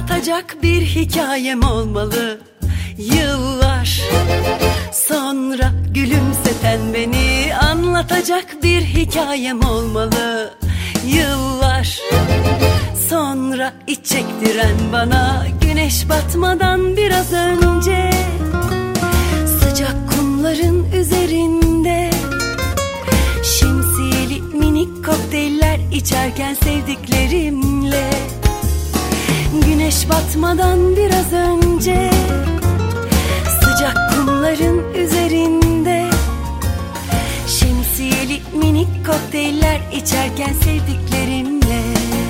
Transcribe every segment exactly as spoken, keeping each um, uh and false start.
anlatacak bir hikayem olmalı. Yıllar sonra gülümseten beni anlatacak bir hikayem olmalı. Yıllar sonra iç çektiren bana güneş batmadan biraz önce sıcak kumların üzerinde şemsiyeli minik kokteyller içerken sevdiklerimle. Güneş batmadan biraz önce sıcak kumların üzerinde şemsiyeli minik kokteyller içerken sevdiklerimle.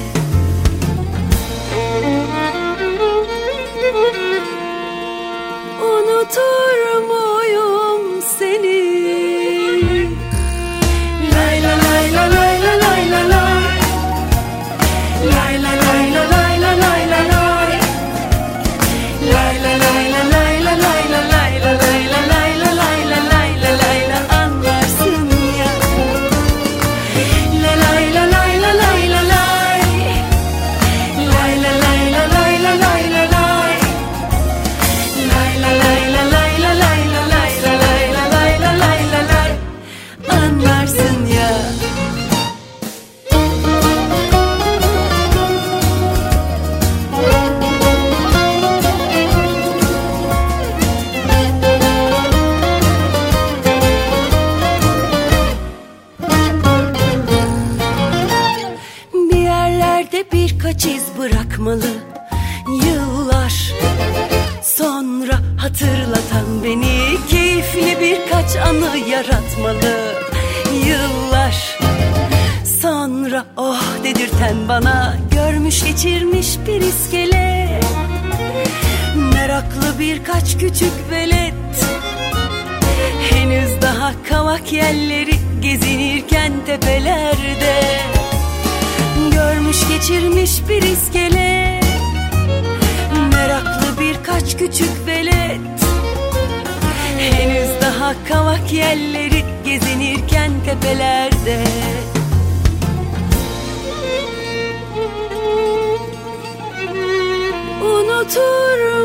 Unutur muyum seni? Lay la lay la lay la lay la lay. Lay la lay la lay la lay la lay. Lay la lay la lay la lay la lay la lay la lay la lay la lay la lay la anlarsın ya. La lay la lay la lay la lay. Lay la lay la lay la lay la lay. Lay la lay la lay la lay la lay la lay la lay la lay la lay anlarsın ya. Bir yerlerde birkaç iz bırakmalı. Yıllar sonra hatırlatan beni keyifli birkaç anı yaratmalı. Yıllar sonra oh dedirten bana görmüş geçirmiş bir iskele. Meraklı birkaç küçük velet henüz daha kavak yelleri gezinirken tepelerde. Görmüş geçirmiş bir iskele, meraklı birkaç küçük velet henüz daha kavak yelleri gezinirken tepelerde. Unutur